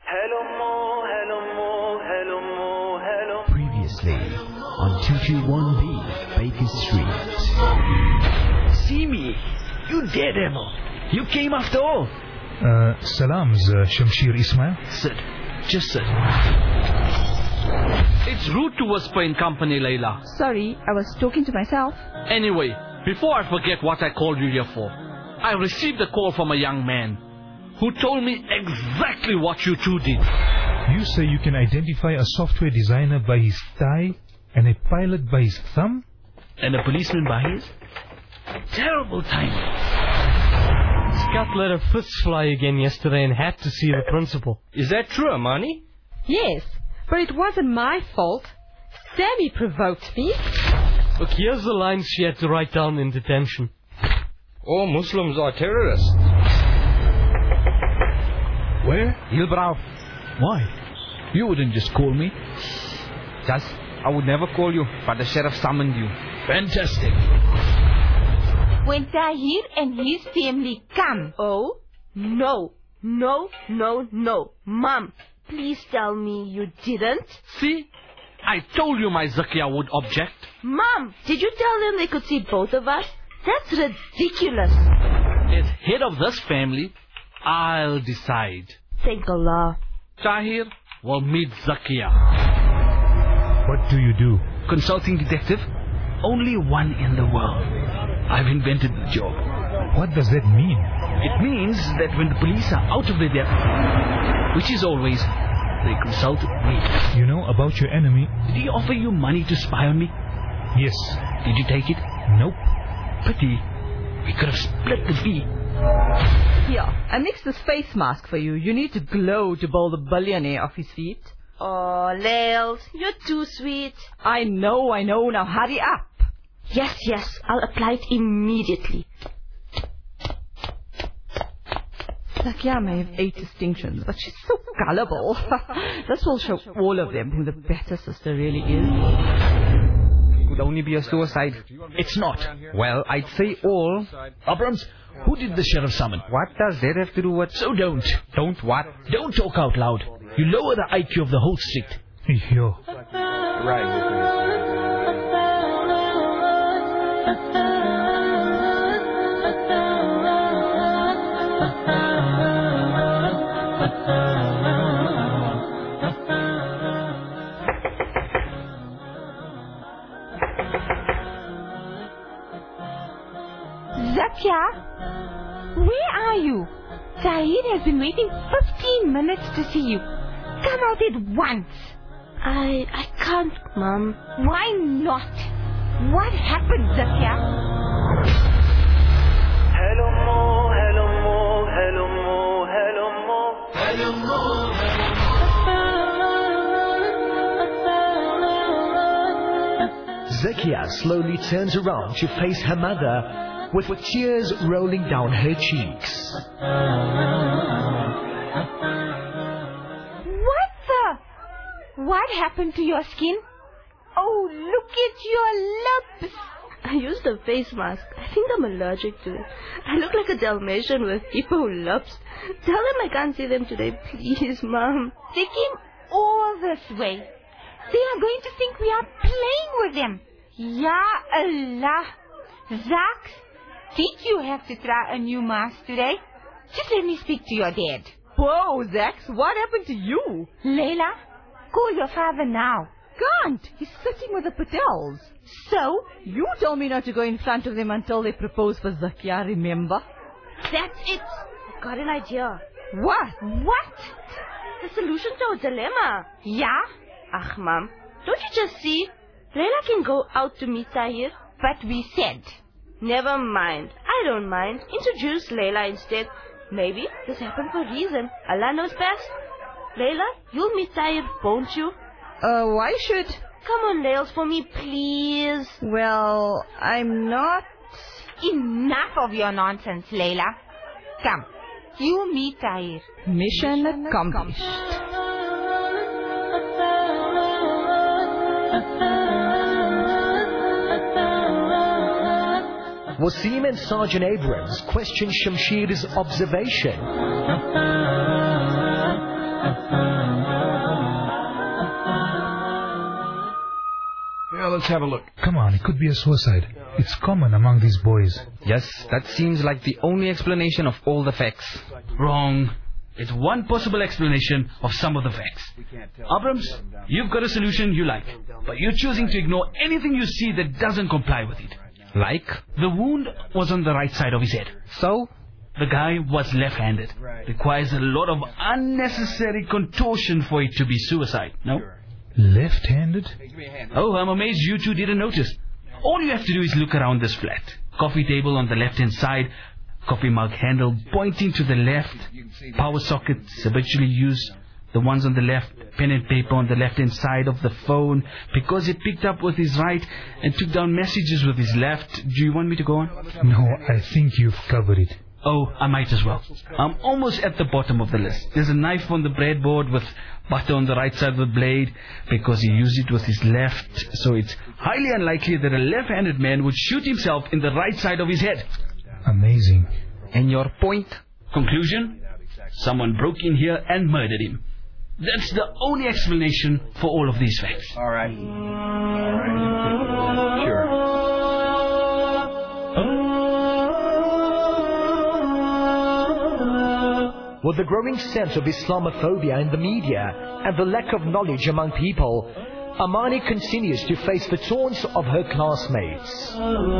Hello Mo, hello Mo, hello Mo, hello. Previously on 221B Baker Street. See me, you daredevil. You came after all. Salams, Shamshir Ismail. Sit. Just sit. It's rude to whisper in company, Layla. Sorry, I was talking to myself. Anyway, before I forget what I called you here for, I received a call from a young man who told me exactly what you two did. You say you can identify a software designer by his tie and a pilot by his thumb? And a policeman by his? Terrible timing. Scott let her fists fly again yesterday and had to see the principal. Is that true, Amani? Yes, but it wasn't my fault. Sammy provoked me. Look, here's the lines she had to write down in detention. All Muslims are terrorists. Where? Hilbrau. Why? You wouldn't just call me. Just, I would never call you, but the sheriff summoned you. Fantastic. When Tahir and his family come. Oh, no. No. Mom, please tell me you didn't. See? I told you my Zakia would object. Mom, did you tell them they could see both of us? That's ridiculous. As head of this family, I'll decide. Thank Allah. Tahir will meet Zakia. What do you do? Consulting detective? Only one in the world. I've invented the job. What does that mean? It means that when the police are out of their depth, which is always, they consult me. You know about your enemy? Did he offer you money to spy on me? Yes. Did you take it? Nope. Pity. We could have split the fee. Here, I mixed this face mask for you. You need to glow to bowl the billionaire off his feet. Oh, Lails, you're too sweet. I know. Now hurry up. Yes, I'll apply it immediately. Zakia may have 8 distinctions, but she's so gullible. This will show all of them who the better sister really is. Could only be a suicide. It's not. Well, I'd say all. Abrams, who did the sheriff summon? What does that have to do with... So don't. Don't what? Don't talk out loud. You lower the IQ of the whole street. Yo. Right. Zakia, where are you? Tahir has been waiting 15 minutes to see you. Come out at once. I can't, Mom. Why not? What happened, Zakia? Hello Mo, hello Mo, hello Mo, hello Mo, hello Mo, Zakia slowly turns around to face her mother with tears rolling down her cheeks. What happened to your skin? Oh, look at your lips. I used a face mask. I think I'm allergic to it. I look like a Dalmatian with hippo lips. Tell them I can't see them today, please, Mom. They came all this way. They are going to think we are playing with them. Ya Allah. Zak, did you have to try a new mask today? Just let me speak to your dad. Whoa, Zax, what happened to you? Layla, call your father now. Can't. He's sitting with the Patels. So? You told me not to go in front of them until they propose for Zakia, remember? That's it. I've got an idea. What? The solution to our dilemma. Yeah? Ach, Mom, don't you just see? Layla can go out to meet Tahir. But we said. Never mind. I don't mind. Introduce Layla instead. Maybe this happened for a reason. Allah knows best. Layla, you'll meet Tahir, won't you? Why should... Come on, Layla, for me, please. Well, I'm not... Enough of your nonsense, Layla. Come, you meet Tahir. Mission accomplished. Wasim and Sergeant Abrams question Shamshir's observation. Yeah, let's have a look. Come on, it could be a suicide. It's common among these boys. Yes, that seems like the only explanation of all the facts. Wrong. It's one possible explanation of some of the facts. Abrams, you've got a solution you like, but you're choosing to ignore anything you see that doesn't comply with it. Like? The wound was on the right side of his head. So? The guy was left-handed. Requires a lot of unnecessary contortion for it to be suicide, no? Left-handed? Oh, I'm amazed you two didn't notice. All you have to do is look around this flat. Coffee table on the left-hand side, coffee mug handle pointing to the left, power sockets habitually used, the ones on the left, pen and paper on the left-hand side of the phone, because he picked up with his right and took down messages with his left. Do you want me to go on? No, I think you've covered it. Oh, I might as well. I'm almost at the bottom of the list. There's a knife on the breadboard with butter on the right side of the blade because he used it with his left. So it's highly unlikely that a left-handed man would shoot himself in the right side of his head. Amazing. And your point? Conclusion? Someone broke in here and murdered him. That's the only explanation for all of these facts. All right. Sure. With the growing sense of Islamophobia in the media and the lack of knowledge among people, Amani continues to face the taunts of her classmates.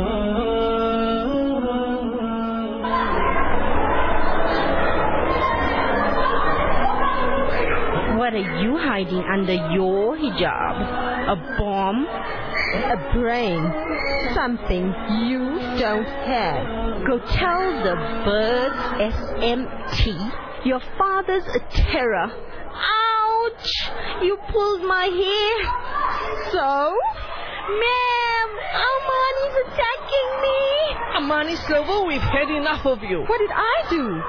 What are you hiding under your hijab? A bomb? A brain? Something you don't have. Go tell the birds SMT your father's a terror. Ouch! You pulled my hair. So? Ma'am, Amani's attacking me. Amani Silver, we've had enough of you. What did I do?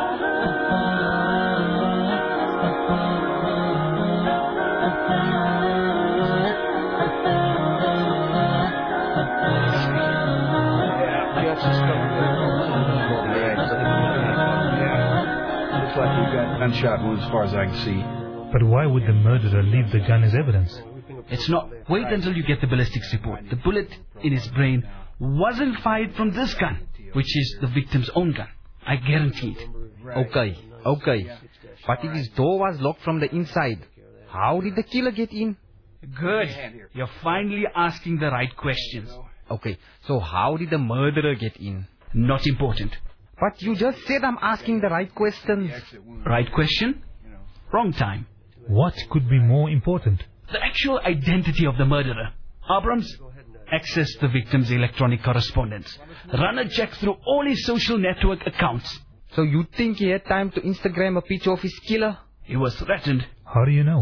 Looks like you've got gunshot wounds as far as I can see. But why would the murderer leave the gun as evidence? It's not. Wait until you get the ballistics report. The bullet in his brain wasn't fired from this gun, which is the victim's own gun. I guarantee it. Okay. But if his door was locked from the inside, how did the killer get in? Good. You're finally asking the right questions. Okay, so how did the murderer get in? Not important. But you just said I'm asking the right questions. Right question? Wrong time. What could be more important? The actual identity of the murderer. Abrams, access the victim's electronic correspondence. Run a check through all his social network accounts. So you think he had time to Instagram a picture of his killer? He was threatened. How do you know?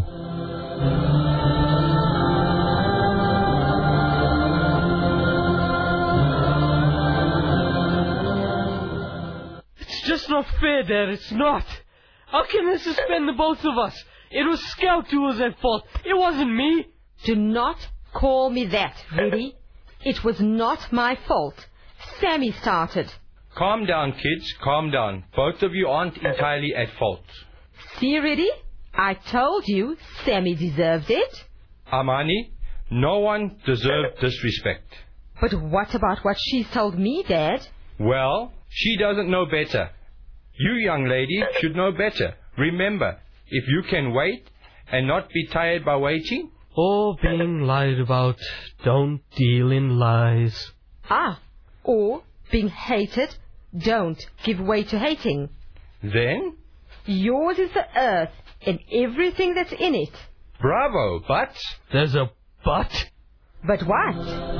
It's just not fair, Dad. It's not. How can they suspend the both of us? It was Scout who was at fault. It wasn't me. Do not call me that, Reddy. It was not my fault. Sammy started. Calm down, kids. Calm down. Both of you aren't entirely at fault. See, Reddy? I told you Sammy deserved it. Amani, no one deserved disrespect. But what about what she told me, Dad? Well, she doesn't know better. You, young lady, should know better. Remember, if you can wait and not be tired by waiting... Oh, being lied about. Don't deal in lies. Or being hated. Don't give way to hating. Then? Yours is the earth and everything that's in it. Bravo, but... There's a but? But what?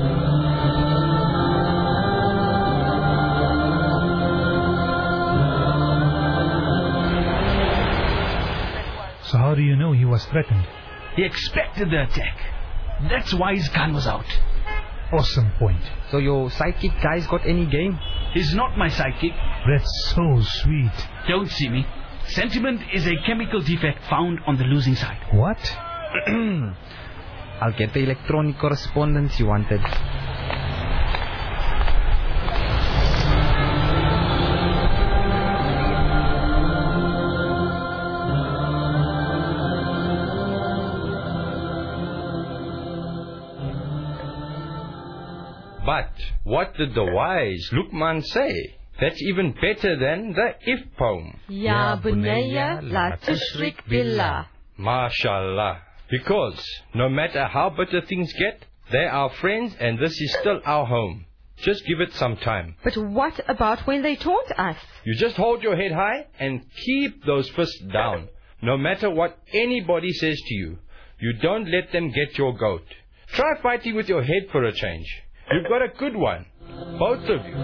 So how do you know he was threatened? He expected the attack. That's why his gun was out. Awesome point. So your sidekick guy's got any game? He's not my sidekick. That's so sweet. Don't see me. Sentiment is a chemical defect found on the losing side. What? I'll get the electronic correspondence you wanted. But what did the wise Luqman say? That's even better than the if poem. Ya bunayya la tushrik billah. MashaAllah. Because no matter how bitter things get, they're our friends and this is still our home. Just give it some time. But what about when they taunt us? You just hold your head high and keep those fists down. No matter what anybody says to you, you don't let them get your goat. Try fighting with your head for a change. You've got a good one. Both of you.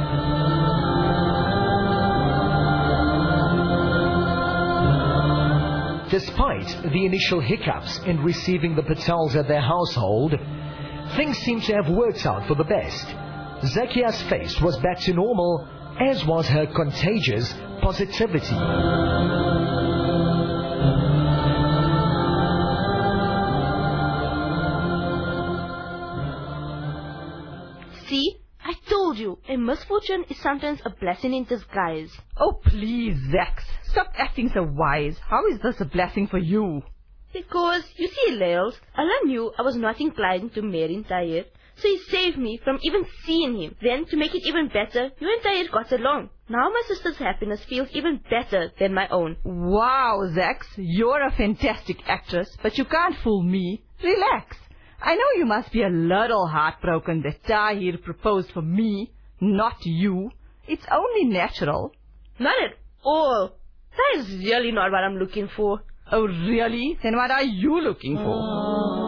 Despite the initial hiccups in receiving the Patels at their household, things seem to have worked out for the best. Zakia's face was back to normal, as was her contagious positivity. See? I told you, a misfortune is sometimes a blessing in disguise. Oh, please, Zax. Stop acting so wise. How is this a blessing for you? Because, you see, Laels, Allah knew I was not inclined to marry Tahir, so he saved me from even seeing him. Then, to make it even better, you and Tahir got along. Now my sister's happiness feels even better than my own. Wow, Zax, you're a fantastic actress, but you can't fool me. Relax. I know you must be a little heartbroken that Tahir proposed for me, not you. It's only natural. Not at all. That is really not what I'm looking for. Oh, really? Then what are you looking for?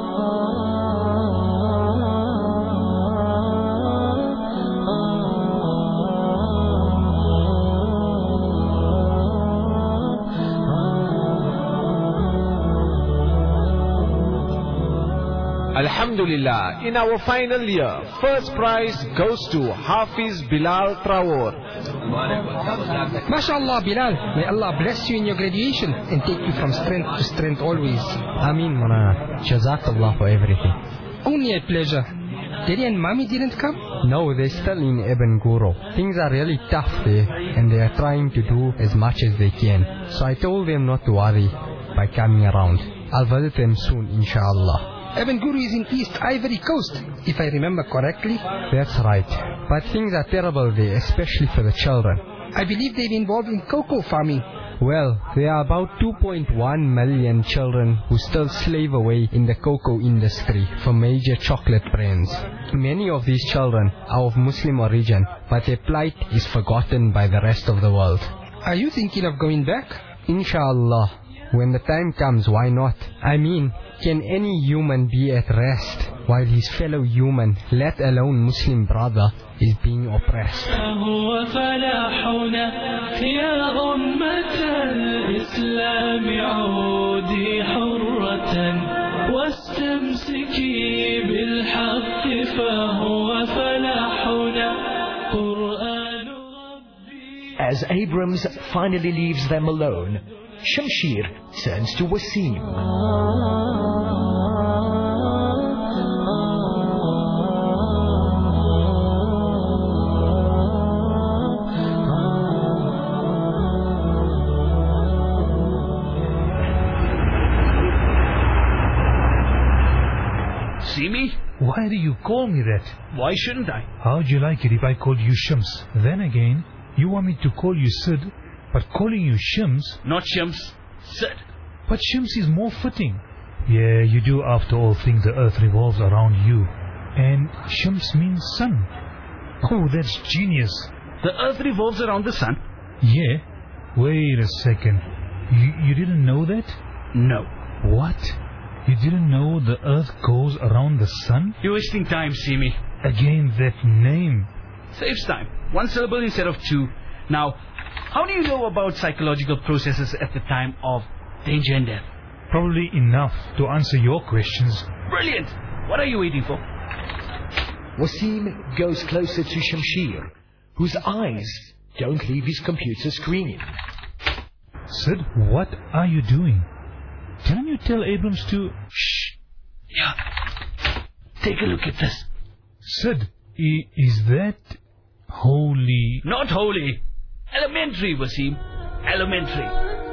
Alhamdulillah, in our final year, first prize goes to Hafiz Bilal Traor. MashaAllah, Bilal, may Allah bless you in your graduation and take you from strength to strength always. Ameen, Mona. Jazakallah for everything. Only a pleasure. Daddy and Mommy didn't come? No, they're still in Ibn Guru. Things are really tough there, and they are trying to do as much as they can. So I told them not to worry by coming around. I'll visit them soon, inshallah. Ibn Guru is in East Ivory Coast, if I remember correctly. That's right. But things are terrible there, especially for the children. I believe they're involved in cocoa farming. Well, there are about 2.1 million children who still slave away in the cocoa industry for major chocolate brands. Many of these children are of Muslim origin, but their plight is forgotten by the rest of the world. Are you thinking of going back? Inshallah. When the time comes, why not? I mean, can any human be at rest while his fellow human, let alone Muslim brother, is being oppressed? As Abrams finally leaves them alone, Shamsheer turns to Wasim. See me? Why do you call me that? Why shouldn't I? How'd you like it if I called you Shams? Then again, you want me to call you Sid, but calling you Shams... Not Shams, Sid. But Shams is more fitting. Yeah, you do after all think the earth revolves around you. And Shams means sun. Oh, that's genius. The earth revolves around the sun? Yeah. Wait a second. You didn't know that? No. What? You didn't know the earth goes around the sun? You're wasting time, Simi. Again, that name. Saves time. One syllable instead of two. Now, how do you know about psychological processes at the time of danger and death? Probably enough to answer your questions. Brilliant! What are you waiting for? Wasim goes closer to Shamsheer, whose eyes don't leave his computer screen. Sid, what are you doing? Didn't you tell Abrams to... Shh! Yeah. Take a look at this. Sid, is that... holy... Not holy. Elementary, Wasim. Elementary.